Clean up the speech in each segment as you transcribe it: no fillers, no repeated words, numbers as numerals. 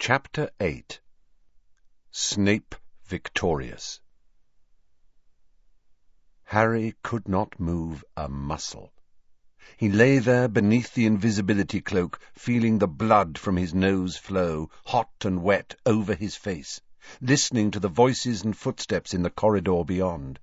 Chapter 8. Snape Victorious. Harry could not move a muscle. He lay there beneath the invisibility cloak, feeling the blood from his nose flow, hot and wet, over his face, listening to the voices and footsteps in the corridor beyond.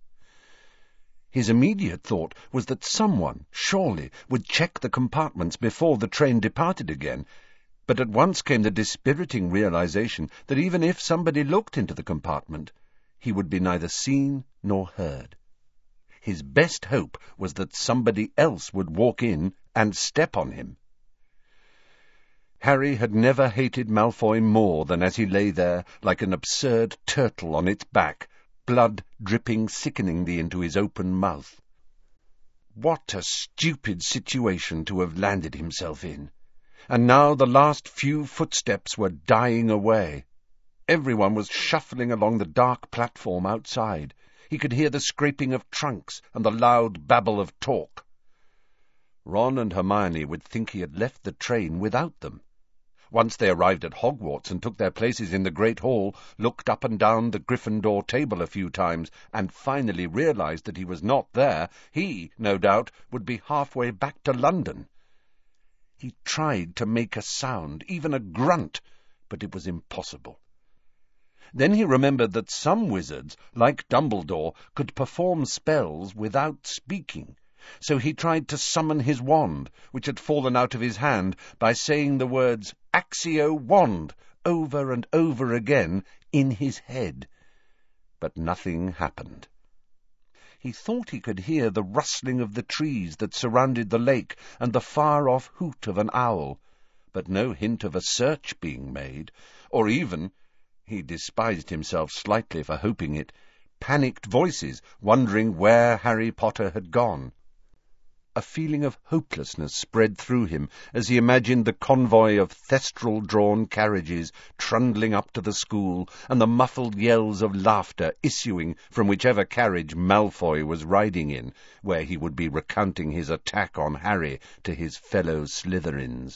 His immediate thought was that someone, surely, would check the compartments before the train departed again, but at once came the dispiriting realization that even if somebody looked into the compartment, he would be neither seen nor heard. His best hope was that somebody else would walk in and step on him. Harry had never hated Malfoy more than as he lay there like an absurd turtle on its back, blood dripping sickeningly into his open mouth. What a stupid situation to have landed himself in! And now the last few footsteps were dying away. Everyone was shuffling along the dark platform outside. He could hear the scraping of trunks and the loud babble of talk. Ron and Hermione would think he had left the train without them. Once they arrived at Hogwarts and took their places in the Great Hall, looked up and down the Gryffindor table a few times, and finally realized that he was not there, he, no doubt, would be halfway back to London. He tried to make a sound, even a grunt, but it was impossible. Then he remembered that some wizards, like Dumbledore, could perform spells without speaking, so he tried to summon his wand, which had fallen out of his hand, by saying the words "Accio Wand" over and over again in his head. But nothing happened. He thought he could hear the rustling of the trees that surrounded the lake and the far-off hoot of an owl, but no hint of a search being made, or even, he despised himself slightly for hoping it, panicked voices wondering where Harry Potter had gone. A feeling of hopelessness spread through him as he imagined the convoy of thestral-drawn carriages trundling up to the school and the muffled yells of laughter issuing from whichever carriage Malfoy was riding in, where he would be recounting his attack on Harry to his fellow Slytherins.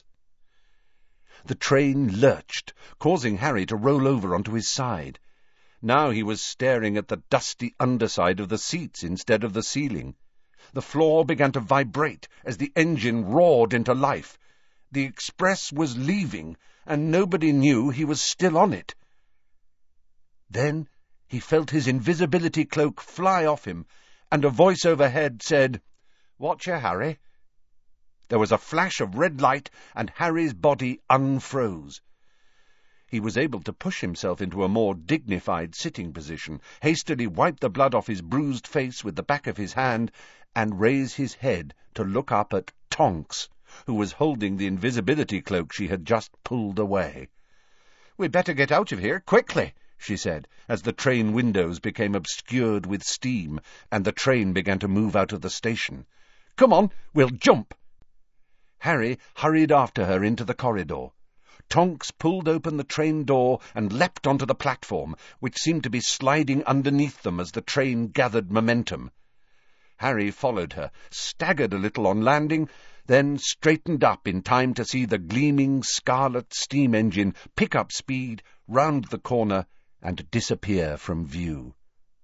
The train lurched, causing Harry to roll over onto his side. Now he was staring at the dusty underside of the seats instead of the ceiling. The floor began to vibrate as the engine roared into life. The express was leaving, and nobody knew he was still on it. Then he felt his invisibility cloak fly off him, and a voice overhead said, "Watcha, Harry." There was a flash of red light, and Harry's body unfroze. He was able to push himself into a more dignified sitting position, hastily wipe the blood off his bruised face with the back of his hand, and raise his head to look up at Tonks, who was holding the invisibility cloak she had just pulled away. "We'd better get out of here, quickly," she said, as the train windows became obscured with steam, and the train began to move out of the station. "Come on, we'll jump!" Harry hurried after her into the corridor. Tonks pulled open the train door and leapt onto the platform, which seemed to be sliding underneath them as the train gathered momentum. Harry followed her, staggered a little on landing, then straightened up in time to see the gleaming scarlet steam engine pick up speed, round the corner, and disappear from view.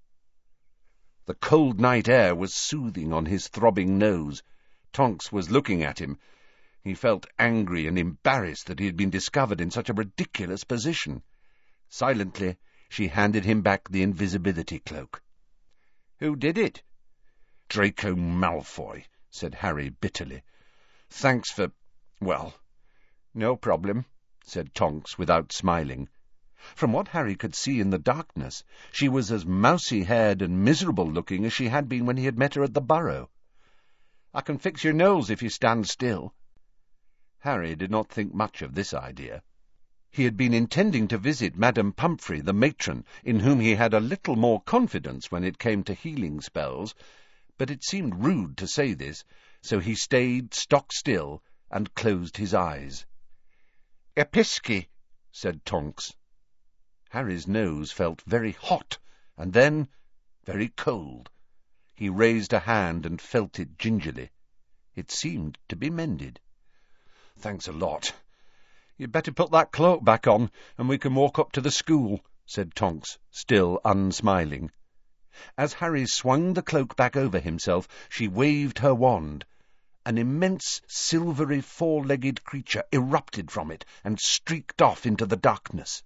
The cold night air was soothing on his throbbing nose. Tonks was looking at him. He felt angry and embarrassed that he had been discovered in such a ridiculous position. Silently, she handed him back the invisibility cloak. "Who did it?" "Draco Malfoy," said Harry bitterly. "Thanks for... well—" "No problem," said Tonks without smiling. From what Harry could see in the darkness, she was as mousy-haired and miserable-looking as she had been when he had met her at the Burrow. "I can fix your nose if you stand still." Harry did not think much of this idea. He had been intending to visit Madame Pumphrey, the matron, in whom he had a little more confidence when it came to healing spells, but it seemed rude to say this, so he stayed stock-still and closed his eyes. "Episci," said Tonks. Harry's nose felt very hot, and then very cold. He raised a hand and felt it gingerly. It seemed to be mended. "Thanks a lot. "You'd better put that cloak back on, and we can walk up to the school," said Tonks, still unsmiling. As Harry swung the cloak back over himself, she waved her wand. An immense, silvery, four-legged creature erupted from it and streaked off into the darkness.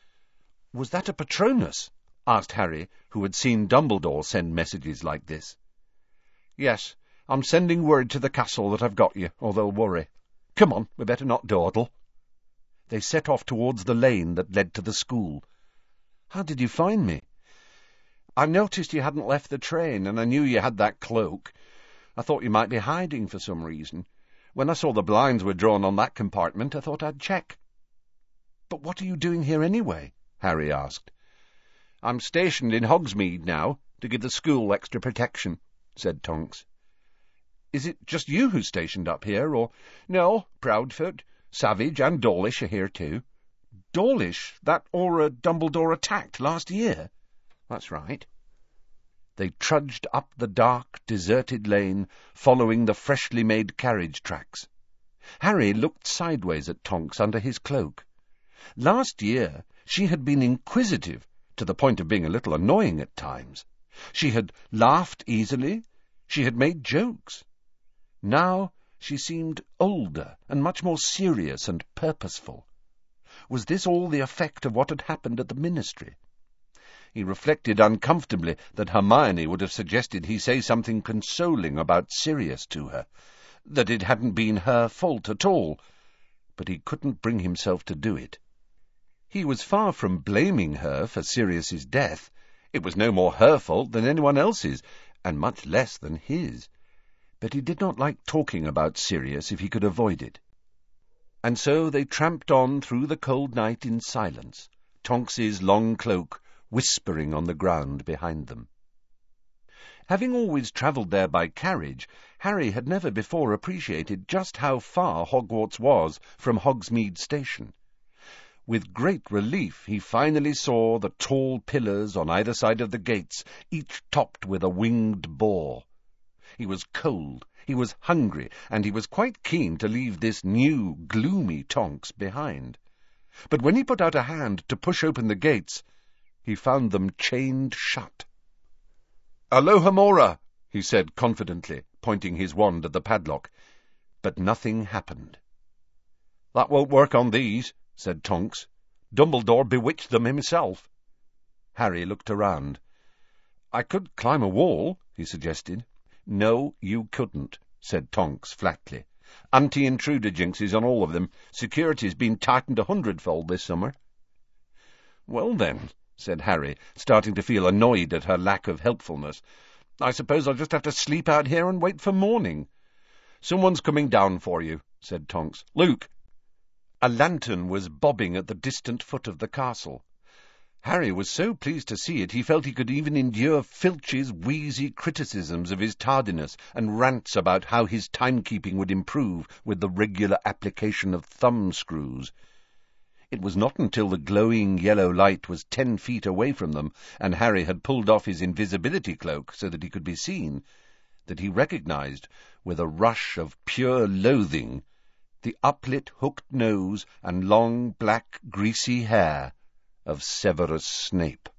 "Was that a Patronus?" asked Harry, who had seen Dumbledore send messages like this. "Yes, I'm sending word to the castle that I've got you, or they'll worry. Come on, we better not dawdle." They set off towards the lane that led to the school. "How did you find me?" "I noticed you hadn't left the train, and I knew you had that cloak. I thought you might be hiding for some reason. When I saw the blinds were drawn on that compartment, I thought I'd check." "But what are you doing here anyway?" Harry asked. "I'm stationed in Hogsmeade now, to give the school extra protection," said Tonks. "Is it just you who's stationed up here, or—" "No, Proudfoot, Savage, and Dawlish are here too." "Dawlish? That Auror Dumbledore attacked last year?" "That's right." They trudged up the dark, deserted lane, following the freshly made carriage tracks. Harry looked sideways at Tonks under his cloak. Last year she had been inquisitive, to the point of being a little annoying at times. She had laughed easily. She had made jokes. Now she seemed older and much more serious and purposeful. Was this all the effect of what had happened at the Ministry? He reflected uncomfortably that Hermione would have suggested he say something consoling about Sirius to her, that it hadn't been her fault at all, but he couldn't bring himself to do it. He was far from blaming her for Sirius's death. It was no more her fault than anyone else's, and much less than his. But he did not like talking about Sirius if he could avoid it. And so they tramped on through the cold night in silence, Tonks's long cloak whispering on the ground behind them. Having always travelled there by carriage, Harry had never before appreciated just how far Hogwarts was from Hogsmeade Station. With great relief he finally saw the tall pillars on either side of the gates, each topped with a winged boar. He was cold, he was hungry, and he was quite keen to leave this new, gloomy Tonks behind. But when he put out a hand to push open the gates, he found them chained shut. "Alohomora," he said confidently, pointing his wand at the padlock. But nothing happened. "That won't work on these," said Tonks. "Dumbledore bewitched them himself." Harry looked around. "I could climb a wall," he suggested. "No, you couldn't," said Tonks flatly. "Anti-intruder jinxes on all of them. Security's been tightened 100-fold this summer." "Well then," said Harry, starting to feel annoyed at her lack of helpfulness, "I suppose I'll just have to sleep out here and wait for morning." "Someone's coming down for you," said Tonks. "Luke!" A lantern was bobbing at the distant foot of the castle. Harry was so pleased to see it he felt he could even endure Filch's wheezy criticisms of his tardiness and rants about how his timekeeping would improve with the regular application of thumbscrews. It was not until the glowing yellow light was 10 feet away from them, and Harry had pulled off his invisibility cloak so that he could be seen, that he recognized, with a rush of pure loathing, the uplit hooked nose and long black greasy hair of Severus Snape.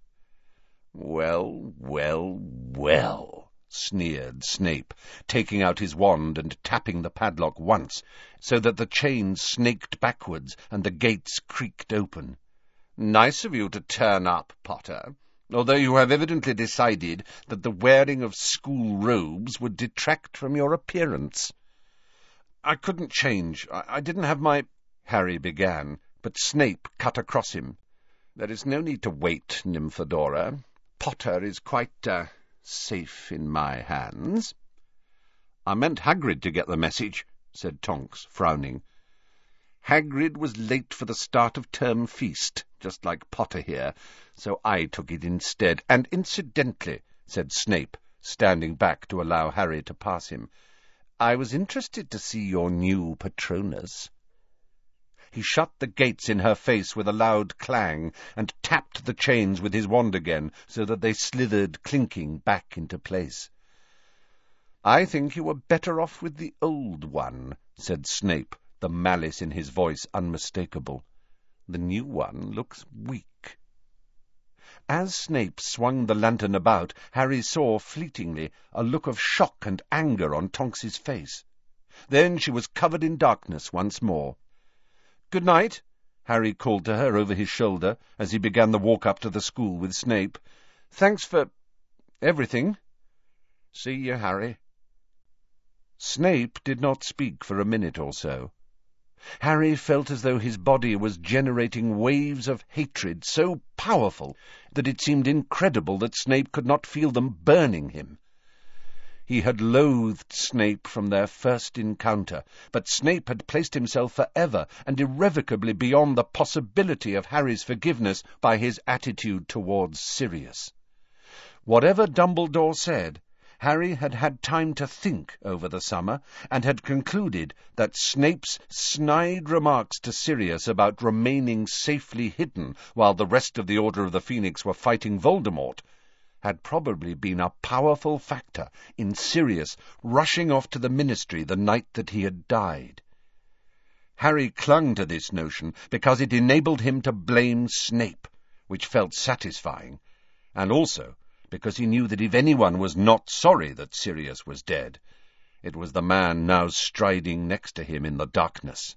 "Well, well, well," sneered Snape, taking out his wand and tapping the padlock once, so that the chains snaked backwards and the gates creaked open. "Nice of you to turn up, Potter, although you have evidently decided that the wearing of school robes would detract from your appearance." "I couldn't change. I didn't have my—" Harry began, but Snape cut across him. "There is no need to wait, Nymphadora. Potter is quite, safe in my hands." "I meant Hagrid to get the message," said Tonks, frowning. "Hagrid was late for the start of term feast, just like Potter here, so I took it instead. And incidentally," said Snape, standing back to allow Harry to pass him, "I was interested to see your new Patronus." He shut the gates in her face with a loud clang and tapped the chains with his wand again so that they slithered clinking back into place. "I think you were better off with the old one," said Snape, the malice in his voice unmistakable. "The new one looks weak." As Snape swung the lantern about, Harry saw, fleetingly, a look of shock and anger on Tonks's face. Then she was covered in darkness once more. "Good night," Harry called to her over his shoulder as he began the walk up to the school with Snape. "Thanks for everything." "See you, Harry." Snape did not speak for a minute or so. Harry felt as though his body was generating waves of hatred so powerful that it seemed incredible that Snape could not feel them burning him. He had loathed Snape from their first encounter, but Snape had placed himself forever and irrevocably beyond the possibility of Harry's forgiveness by his attitude towards Sirius. Whatever Dumbledore said, Harry had had time to think over the summer, and had concluded that Snape's snide remarks to Sirius about remaining safely hidden while the rest of the Order of the Phoenix were fighting Voldemort had probably been a powerful factor in Sirius rushing off to the Ministry the night that he had died. Harry clung to this notion because it enabled him to blame Snape, which felt satisfying, and also because he knew that if anyone was not sorry that Sirius was dead, it was the man now striding next to him in the darkness.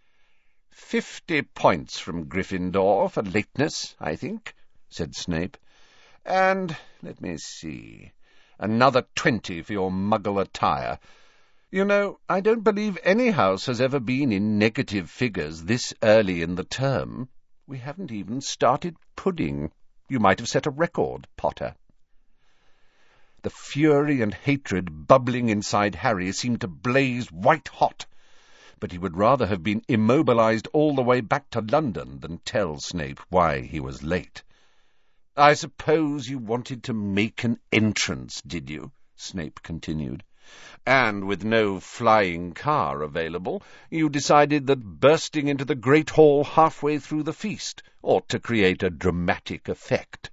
50 points from Gryffindor for lateness, I think, said Snape. And, let me see, another 20 for your muggle attire. You know, I don't believe any house has ever been in negative figures this early in the term. We haven't even started pudding. You might have set a record, Potter. The fury and hatred bubbling inside Harry seemed to blaze white-hot, but he would rather have been immobilized all the way back to London than tell Snape why he was late. "I suppose you wanted to make an entrance, did you?" Snape continued. "And with no flying car available, you decided that bursting into the Great Hall halfway through the feast ought to create a dramatic effect."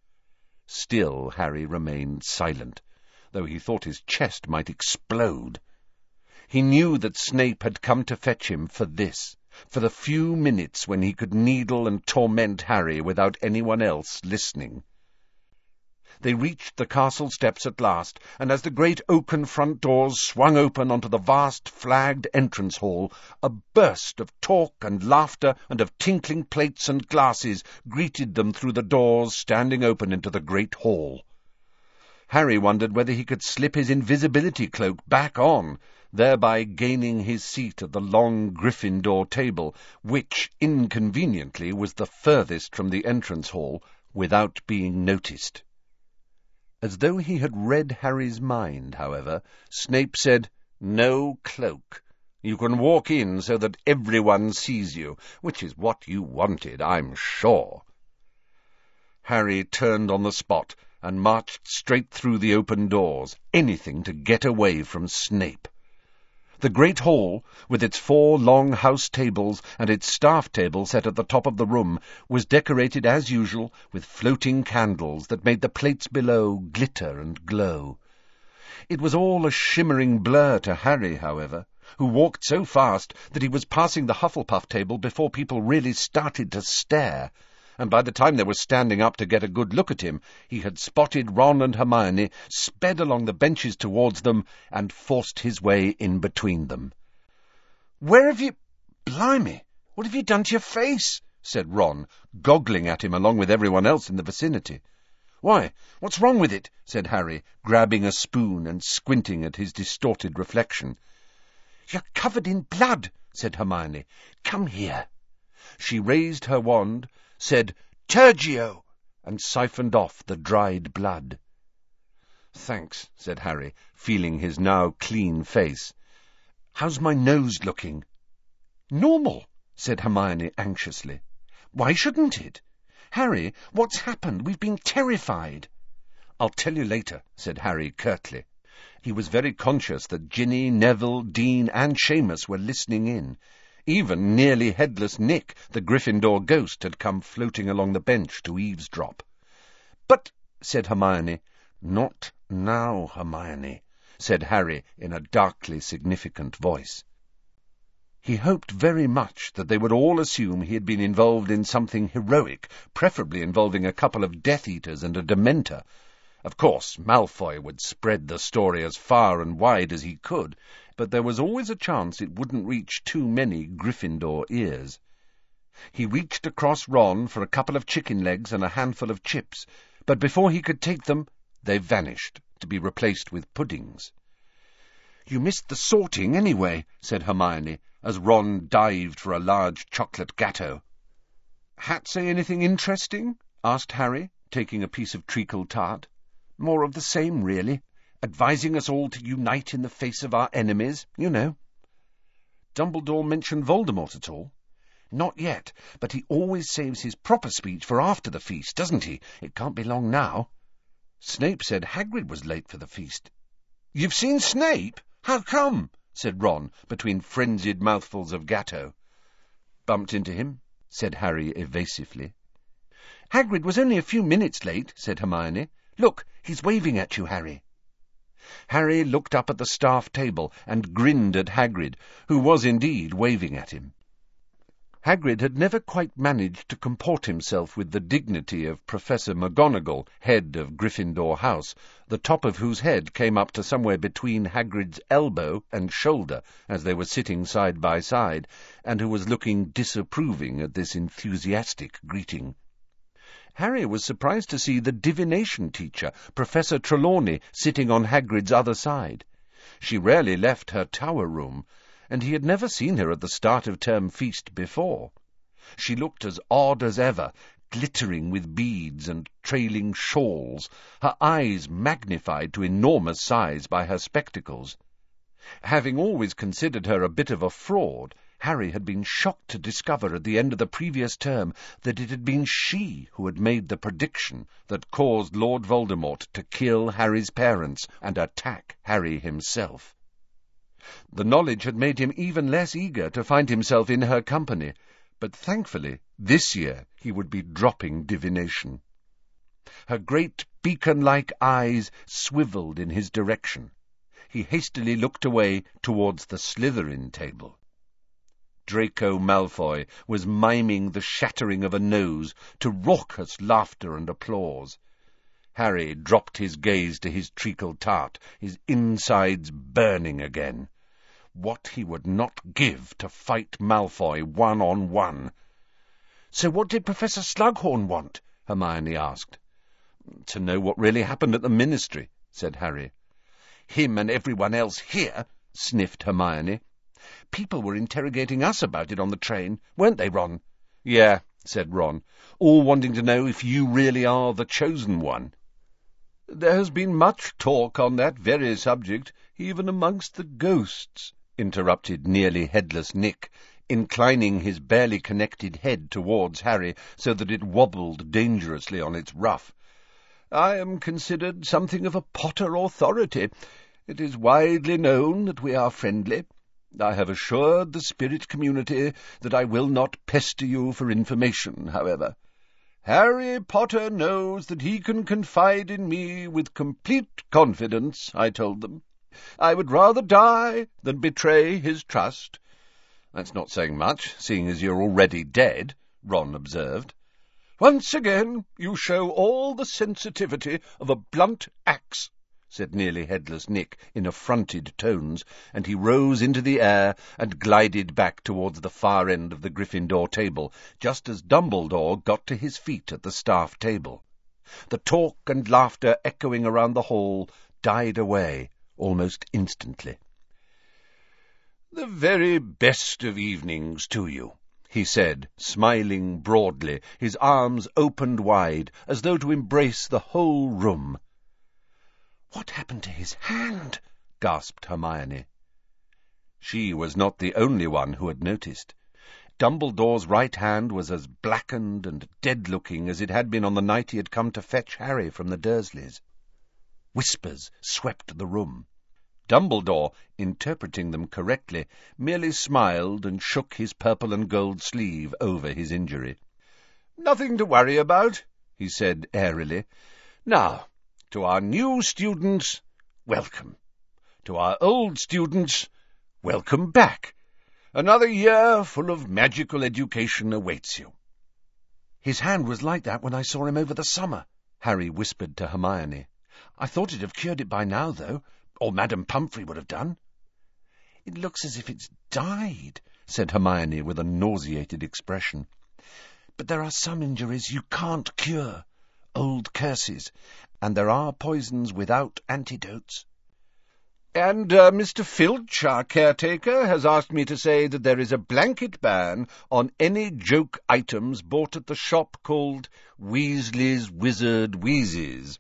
Still Harry remained silent, though he thought his chest might explode. He knew that Snape had come to fetch him for this, for the few minutes when he could needle and torment Harry without anyone else listening. They reached the castle steps at last, and as the great oaken front doors swung open onto the vast flagged entrance hall, a burst of talk and laughter and of tinkling plates and glasses greeted them through the doors standing open into the great hall. Harry wondered whether he could slip his invisibility cloak back on, thereby gaining his seat at the long Gryffindor table, which, inconveniently, was the furthest from the entrance hall, without being noticed. As though he had read Harry's mind, however, Snape said, "No cloak. You can walk in so that everyone sees you, which is what you wanted, I'm sure." Harry turned on the spot and marched straight through the open doors, anything to get away from Snape. The great hall, with its 4 long house tables and its staff table set at the top of the room, was decorated as usual with floating candles that made the plates below glitter and glow. It was all a shimmering blur to Harry, however, who walked so fast that he was passing the Hufflepuff table before people really started to stare, and by the time they were standing up to get a good look at him, he had spotted Ron and Hermione, sped along the benches towards them, and forced his way in between them. "Where have you... Blimey, what have you done to your face?" said Ron, goggling at him along with everyone else in the vicinity. "Why, what's wrong with it?" said Harry, grabbing a spoon and squinting at his distorted reflection. "You're covered in blood," said Hermione. "Come here." She raised her wand, said, "Tergio," and siphoned off the dried blood. "Thanks," said Harry, feeling his now clean face. "How's my nose looking?" "Normal," said Hermione anxiously. "Why shouldn't it? Harry, what's happened? We've been terrified." "I'll tell you later," said Harry curtly. He was very conscious that Ginny, Neville, Dean, and Seamus were listening in. Even nearly headless Nick, the Gryffindor ghost, had come floating along the bench to eavesdrop. "But," said Hermione. "Not now, Hermione," said Harry in a darkly significant voice. He hoped very much that they would all assume he had been involved in something heroic, preferably involving a couple of Death Eaters and a Dementor. Of course, Malfoy would spread the story as far and wide as he could, but there was always a chance it wouldn't reach too many Gryffindor ears. He reached across Ron for a couple of chicken legs and a handful of chips, but before he could take them, they vanished, to be replaced with puddings. "You missed the sorting, anyway," said Hermione, as Ron dived for a large chocolate gatto. "Hat say anything interesting?" asked Harry, taking a piece of treacle tart. "More of the same, really. Advising us all to unite in the face of our enemies, you know." "Dumbledore mentioned Voldemort at all?" "Not yet, but he always saves his proper speech for after the feast, doesn't he? It can't be long now." "Snape said Hagrid was late for the feast." "You've seen Snape? How come?" said Ron, between frenzied mouthfuls of gatto. "Bumped into him," said Harry evasively. "Hagrid was only a few minutes late," said Hermione. "Look, he's waving at you, Harry." Harry looked up at the staff table and grinned at Hagrid, who was indeed waving at him. Hagrid had never quite managed to comport himself with the dignity of Professor McGonagall, head of Gryffindor House, the top of whose head came up to somewhere between Hagrid's elbow and shoulder as they were sitting side by side, and who was looking disapproving at this enthusiastic greeting. Harry was surprised to see the divination teacher, Professor Trelawney, sitting on Hagrid's other side. She rarely left her tower room, and he had never seen her at the start of term feast before. She looked as odd as ever, glittering with beads and trailing shawls, her eyes magnified to enormous size by her spectacles. Having always considered her a bit of a fraud, Harry had been shocked to discover at the end of the previous term that it had been she who had made the prediction that caused Lord Voldemort to kill Harry's parents and attack Harry himself. The knowledge had made him even less eager to find himself in her company, but thankfully this year he would be dropping divination. Her great beacon-like eyes swivelled in his direction. He hastily looked away towards the Slytherin table. Draco Malfoy was miming the shattering of a nose to raucous laughter and applause. Harry dropped his gaze to his treacle tart, his insides burning again. What he would not give to fight Malfoy one-on-one. "So what did Professor Slughorn want?" Hermione asked. "To know what really happened at the Ministry," said Harry. "Him and everyone else here," sniffed Hermione. "People were interrogating us about it on the train, weren't they, Ron?" "Yeah," said Ron, "all wanting to know if you really are the chosen one." "There has been much talk on that very subject, even amongst the ghosts," interrupted nearly headless Nick, inclining his barely connected head towards Harry so that it wobbled dangerously on its ruff. "I am considered something of a Potter authority. It is widely known that we are friendly. I have assured the spirit community that I will not pester you for information, however. Harry Potter knows that he can confide in me with complete confidence, I told them. I would rather die than betray his trust." "That's not saying much, seeing as you're already dead," Ron observed. "Once again you show all the sensitivity of a blunt axe," said nearly headless Nick in affronted tones, and he rose into the air and glided back towards the far end of the Gryffindor table, just as Dumbledore got to his feet at the staff table. The talk and laughter echoing around the hall died away almost instantly. "The very best of evenings to you," he said, smiling broadly, his arms opened wide, as though to embrace the whole room. "What happened to his hand?" gasped Hermione. She was not the only one who had noticed. Dumbledore's right hand was as blackened and dead-looking as it had been on the night he had come to fetch Harry from the Dursleys. Whispers swept the room. Dumbledore, interpreting them correctly, merely smiled and shook his purple and gold sleeve over his injury. "Nothing to worry about," he said airily. "Now, to our new students, welcome. To our old students, welcome back. Another year full of magical education awaits you." "His hand was like that when I saw him over the summer," Harry whispered to Hermione. "I thought it'd have cured it by now, though, or Madame Pumphrey would have done." "It looks as if it's died," said Hermione with a nauseated expression. "But there are some injuries you can't cure, old curses, and there are poisons without antidotes." "And Mr. Filch, our caretaker, has asked me to say that there is a blanket ban on any joke items bought at the shop called Weasley's Wizard Wheezes.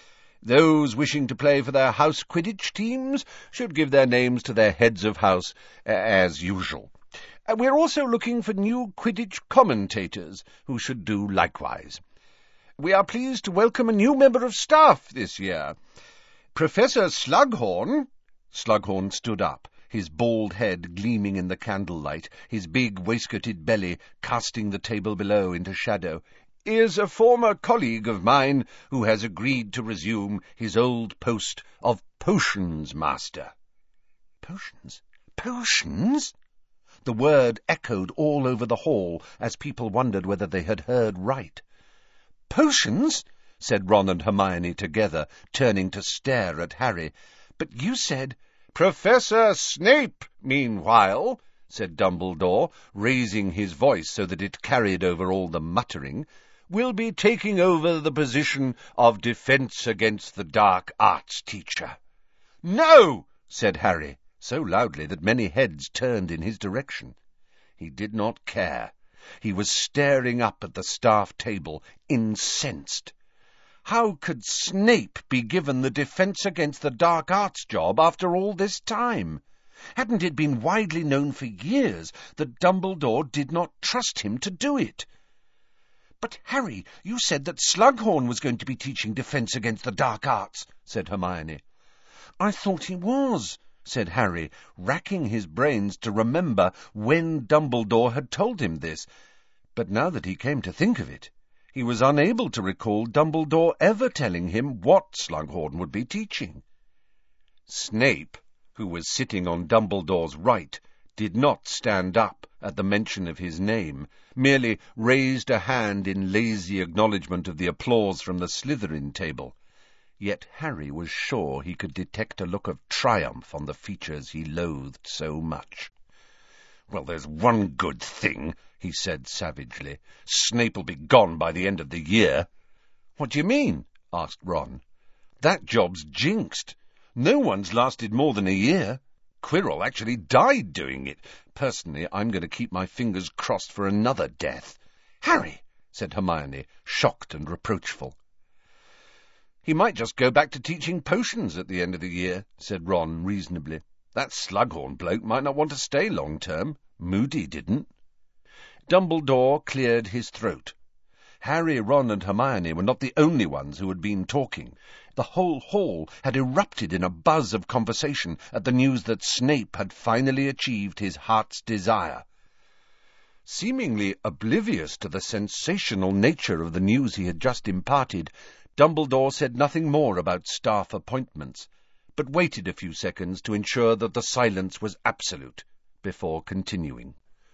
Those wishing to play for their house Quidditch teams should give their names to their heads of house, as usual. We're also looking for new Quidditch commentators, who should do likewise. We are pleased to welcome a new member of staff this year. Professor Slughorn—" Slughorn stood up, his bald head gleaming in the candlelight, his big waistcoated belly casting the table below into shadow, "is a former colleague of mine who has agreed to resume his old post of Potions Master." "Potions? Potions?" The word echoed all over the hall as people wondered whether they had heard right. "Potions?" said Ron and Hermione together, turning to stare at Harry. "But you said—" "Professor Snape, meanwhile," said Dumbledore, raising his voice so that it carried over all the muttering, "will be taking over the position of Defence Against the Dark Arts teacher." "No!" said Harry, so loudly that many heads turned in his direction. He did not care. He was staring up at the staff table, incensed. How could Snape be given the Defence Against the Dark Arts job after all this time? Hadn't it been widely known for years that Dumbledore did not trust him to do it? "But, Harry, you said that Slughorn was going to be teaching Defence Against the Dark Arts," said Hermione. "I thought he was," said Harry, racking his brains to remember when Dumbledore had told him this. But now that he came to think of it, he was unable to recall Dumbledore ever telling him what Slughorn would be teaching. Snape, who was sitting on Dumbledore's right, did not stand up at the mention of his name, merely raised a hand in lazy acknowledgment of the applause from the Slytherin table. Yet Harry was sure he could detect a look of triumph on the features he loathed so much. "Well, there's one good thing," he said savagely. "Snape'll be gone by the end of the year." "What do you mean?" asked Ron. "That job's jinxed. No one's lasted more than a year. Quirrell actually died doing it. Personally, I'm going to keep my fingers crossed for another death." "Harry!" said Hermione, shocked and reproachful. "He might just go back to teaching potions at the end of the year," said Ron reasonably. "That Slughorn bloke might not want to stay long-term. Moody didn't." Dumbledore cleared his throat. Harry, Ron and Hermione were not the only ones who had been talking. The whole hall had erupted in a buzz of conversation at the news that Snape had finally achieved his heart's desire. Seemingly oblivious to the sensational nature of the news he had just imparted, Dumbledore said nothing more about staff appointments, but waited a few seconds to ensure that the silence was absolute, before continuing.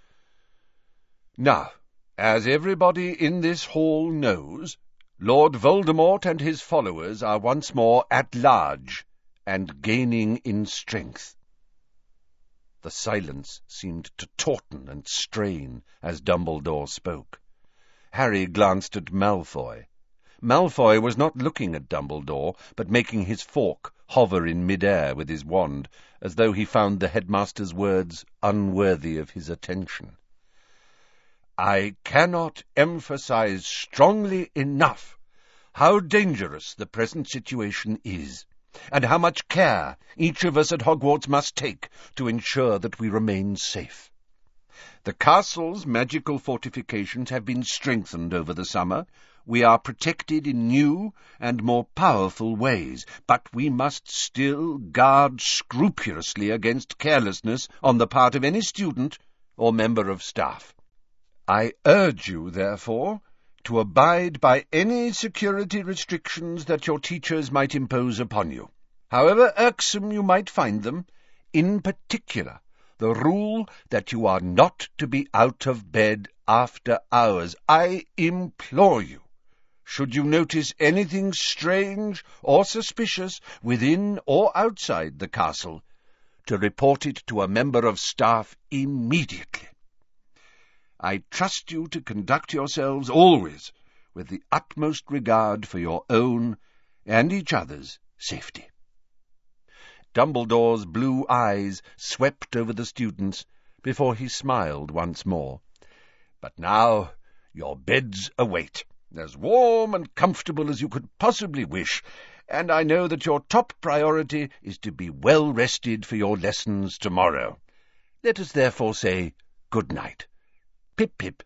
"Now, as everybody in this hall knows, Lord Voldemort and his followers are once more at large, and gaining in strength." The silence seemed to tauten and strain as Dumbledore spoke. Harry glanced at Malfoy. Malfoy was not looking at Dumbledore, but making his fork hover in mid-air with his wand, as though he found the headmaster's words unworthy of his attention. "I cannot emphasize strongly enough how dangerous the present situation is, and how much care each of us at Hogwarts must take to ensure that we remain safe. The castle's magical fortifications have been strengthened over the summer. We are protected in new and more powerful ways, but we must still guard scrupulously against carelessness on the part of any student or member of staff. I urge you, therefore, to abide by any security restrictions that your teachers might impose upon you, however irksome you might find them, in particular The rule that you are not to be out of bed after hours. I implore you, should you notice anything strange or suspicious within or outside the castle, to report it to a member of staff immediately. I trust you to conduct yourselves always with the utmost regard for your own and each other's safety." Dumbledore's blue eyes swept over the students before he smiled once more. "But now your beds await, as warm and comfortable as you could possibly wish, and I know that your top priority is to be well rested for your lessons tomorrow. Let us therefore say good night. Pip, pip."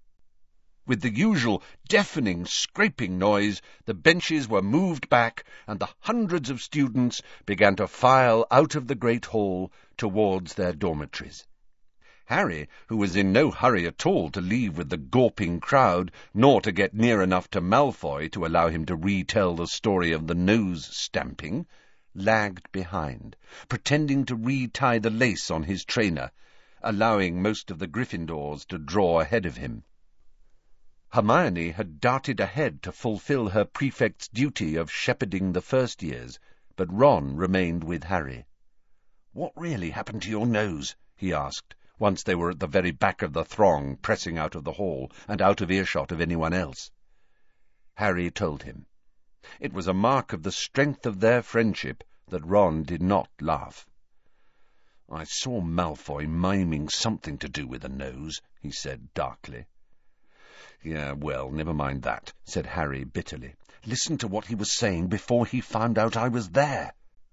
With the usual deafening scraping noise, the benches were moved back, and the hundreds of students began to file out of the great hall towards their dormitories. Harry, who was in no hurry at all to leave with the gawping crowd, nor to get near enough to Malfoy to allow him to retell the story of the nose-stamping, lagged behind, pretending to retie the lace on his trainer, allowing most of the Gryffindors to draw ahead of him. Hermione had darted ahead to fulfill her prefect's duty of shepherding the first years, but Ron remained with Harry. "What really happened to your nose?" he asked, once they were at the very back of the throng, pressing out of the hall and out of earshot of anyone else. Harry told him. It was a mark of the strength of their friendship that Ron did not laugh. "I saw Malfoy miming something to do with a nose," he said darkly. "Yeah, well, never mind that," said Harry bitterly. "Listen to what he was saying before he found out I was there."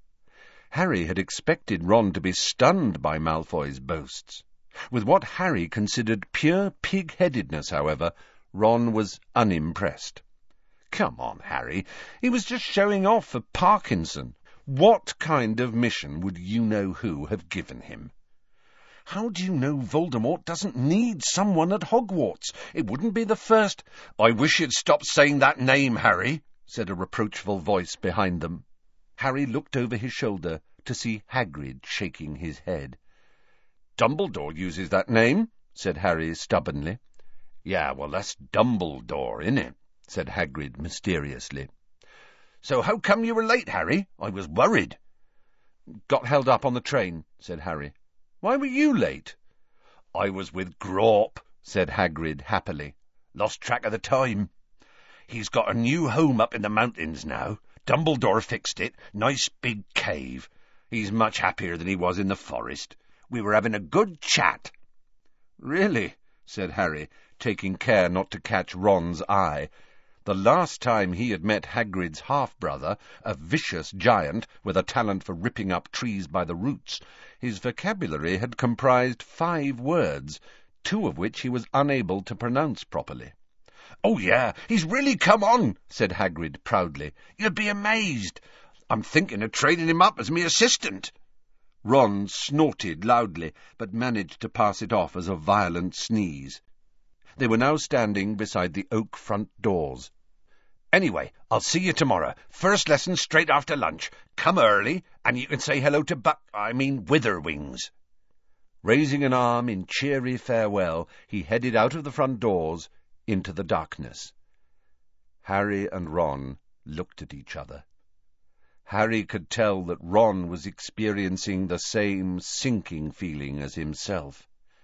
Harry had expected Ron to be stunned by Malfoy's boasts. With what Harry considered pure pig-headedness, however, Ron was unimpressed. "Come on, Harry, he was just showing off for Parkinson. What kind of mission would you-know-who have given him?" "How do you know Voldemort doesn't need someone at Hogwarts? It wouldn't be the first—" "I wish you'd stop saying that name, Harry," said a reproachful voice behind them. Harry looked over his shoulder to see Hagrid shaking his head. "Dumbledore uses that name," said Harry stubbornly. "Yeah, well, that's Dumbledore, innit?" said Hagrid mysteriously. "So how come you were late, Harry? I was worried." "Got held up on the train," said Harry. "Why were you late?" "I was with Grawp," said Hagrid happily. "Lost track of the time. He's got a new home up in the mountains now. Dumbledore fixed it. Nice big cave. He's much happier than he was in the forest. We were having a good chat." "Really?" said Harry, taking care not to catch Ron's eye. The last time he had met Hagrid's half-brother, a vicious giant with a talent for ripping up trees by the roots, his vocabulary had comprised 5 words, 2 of which he was unable to pronounce properly. "Oh, yeah, he's really come on," said Hagrid proudly. "You'd be amazed. I'm thinking of training him up as me assistant." Ron snorted loudly, but managed to pass it off as a violent sneeze. They were now standing beside the oak front doors. "Anyway, I'll see you tomorrow. First lesson straight after lunch. Come early, and you can say hello to Witherwings." Raising an arm in cheery farewell, he headed out of the front doors into the darkness. Harry and Ron looked at each other. Harry could tell that Ron was experiencing the same sinking feeling as himself.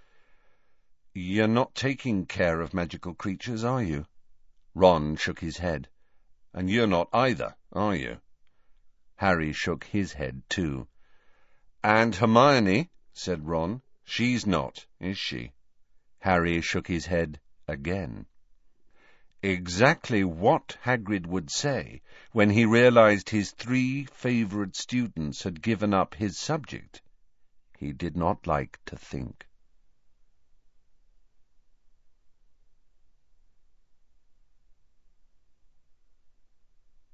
"You're not taking care of magical creatures, are you?" Ron shook his head. "And you're not either, are you?" Harry shook his head too. "And Hermione," said Ron. "She's not, is she?" Harry shook his head again. Exactly what Hagrid would say when he realized his 3 favourite students had given up his subject, he did not like to think.